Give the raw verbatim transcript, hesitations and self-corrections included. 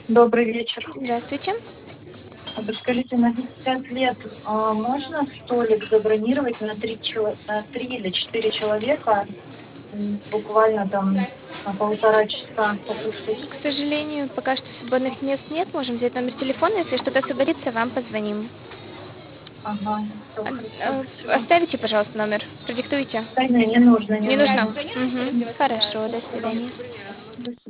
Добрый вечер. Здравствуйте. А подскажите, на пятьдесят лет, а, можно столик забронировать на три чело на три или четыре человека, м, буквально там на полтора часа покушать? К сожалению, пока что свободных мест нет. Можем взять номер телефона. Если что-то освободится, вам позвоним. Ага, всё Ан хорошо, э, спасибо. оставите, пожалуйста, номер, продиктуйте. Да не, не нужно, не Не нужно? нужно. Мгм. Хорошо, до Спасибо. свидания. До свид